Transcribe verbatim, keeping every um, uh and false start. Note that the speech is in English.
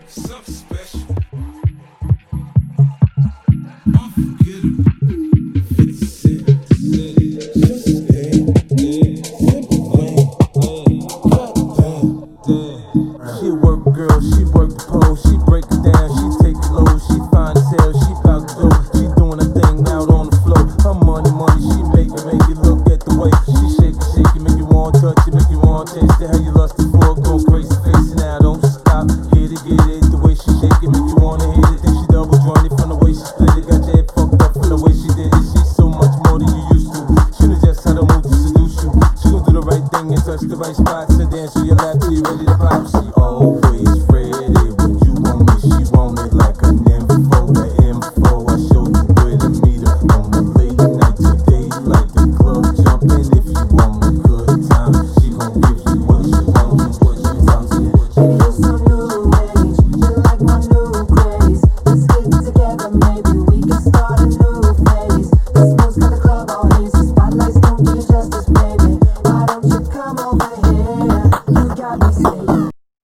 Something special. Unforgettable. fifty Cent. She work, girl, she work the pole, she break it down.